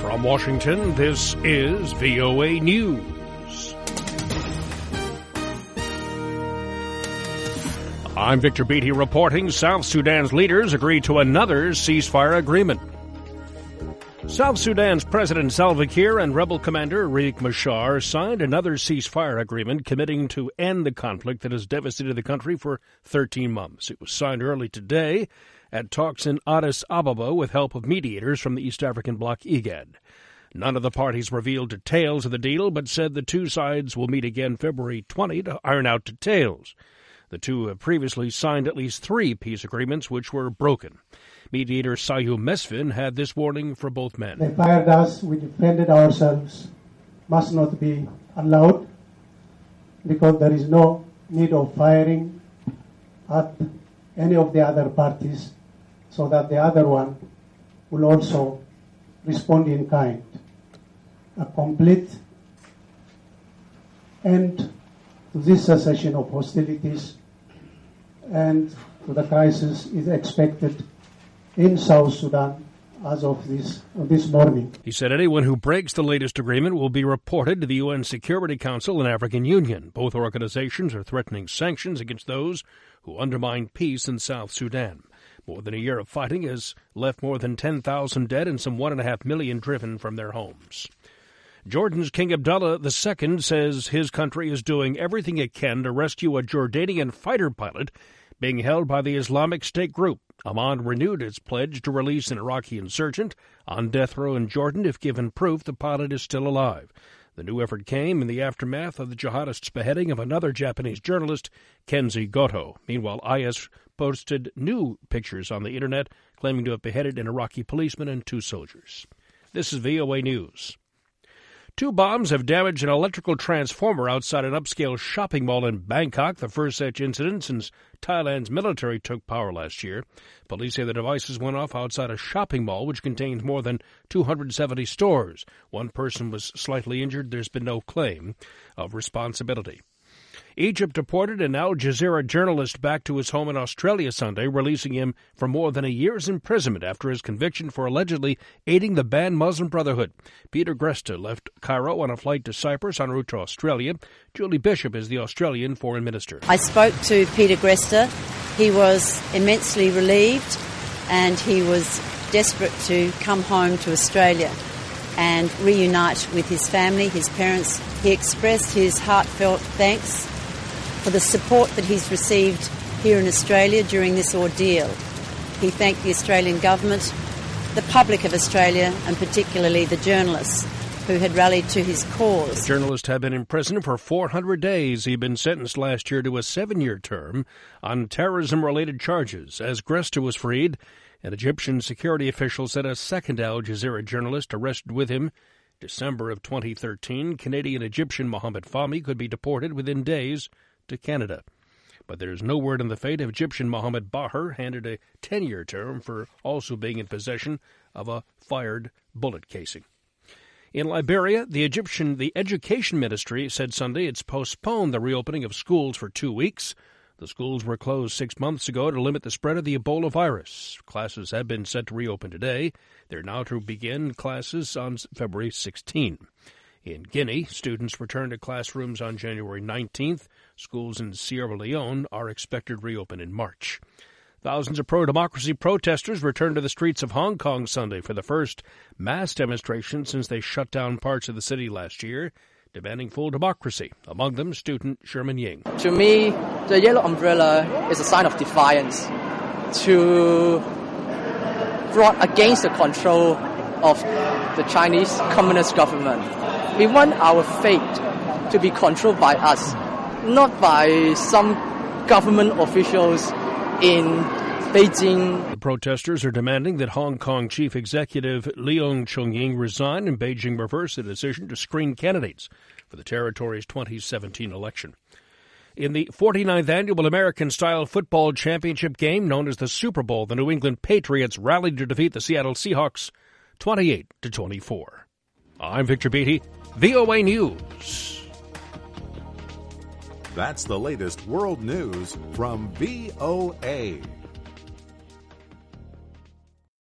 From Washington, this is VOA News. I'm Victor Beatty reporting South Sudan's leaders agreed to another ceasefire agreement. South Sudan's President Salva Kiir and rebel commander Riek Machar signed another ceasefire agreement committing to end the conflict that has devastated the country for 13 months. It was signed early today at talks in Addis Ababa with help of mediators from the East African bloc IGAD. None of the parties revealed details of the deal, but said the two sides will meet again February 20 to iron out details. The two have previously signed at least 3 peace agreements which were broken. Mediator Sayu Mesfin had this warning for both men. They fired us, we defended ourselves, must not be allowed, because there is no need of firing at any of the other parties, so that the other one will also respond in kind. A complete end to this cessation of hostilities and to the crisis is expected in South Sudan as of this morning. He said anyone who breaks the latest agreement will be reported to the UN Security Council and African Union. Both organizations are threatening sanctions against those who undermine peace in South Sudan. More than a year of fighting has left more than 10,000 dead and some 1.5 million driven from their homes. Jordan's King Abdullah II says his country is doing everything it can to rescue a Jordanian fighter pilot being held by the Islamic State group. Amman renewed its pledge to release an Iraqi insurgent on death row in Jordan if given proof the pilot is still alive. The new effort came in the aftermath of the jihadists' beheading of another Japanese journalist, Kenzi Goto. Meanwhile, IS posted new pictures on the Internet claiming to have beheaded an Iraqi policeman and 2 soldiers. This is VOA News. 2 bombs have damaged an electrical transformer outside an upscale shopping mall in Bangkok, the first such incident since Thailand's military took power last year. Police say the devices went off outside a shopping mall which contains more than 270 stores. 1 person was slightly injured. There's been no claim of responsibility. Egypt deported an Al Jazeera journalist back to his home in Australia Sunday, releasing him for more than a year's imprisonment after his conviction for allegedly aiding the banned Muslim Brotherhood. Peter Gresta left Cairo on a flight to Cyprus en route to Australia. Julie Bishop is the Australian foreign minister. I spoke to Peter Gresta. He was immensely relieved and he was desperate to come home to Australia and reunite with his family, his parents. He expressed his heartfelt thanks for the support that he's received here in Australia during this ordeal. He thanked the Australian government, the public of Australia, and particularly the journalists who had rallied to his cause. The journalist had been in prison for 400 days. He'd been sentenced last year to a 7-year term on terrorism-related charges. As Gresta was freed, an Egyptian security official said a second Al Jazeera journalist arrested with him December of 2013, Canadian-Egyptian Mohamed Fahmy, could be deported within days to Canada. But there's no word on the fate of Egyptian Mohamed Bahar, handed a 10-year term for also being in possession of a fired bullet casing. In Liberia, the Education Ministry said Sunday it's postponed the reopening of schools for 2 weeks. The schools were closed 6 months ago to limit the spread of the Ebola virus. Classes have been set to reopen today. They're now to begin classes on February 16. In Guinea, students return to classrooms on January 19th. Schools in Sierra Leone are expected to reopen in March. Thousands of pro-democracy protesters returned to the streets of Hong Kong Sunday for the first mass demonstration since they shut down parts of the city last year, demanding full democracy. Among them, student Sherman Ying. To me, the yellow umbrella is a sign of defiance to brought against the control of the Chinese Communist government. We want our fate to be controlled by us, not by some government officials in Beijing. The protesters are demanding that Hong Kong Chief Executive Leung Chun-ying resign and Beijing reverse the decision to screen candidates for the territory's 2017 election. In the 49th annual American-style football championship game known as the Super Bowl, the New England Patriots rallied to defeat the Seattle Seahawks 28-24. I'm Victor Beatty, VOA News. That's the latest world news from VOA.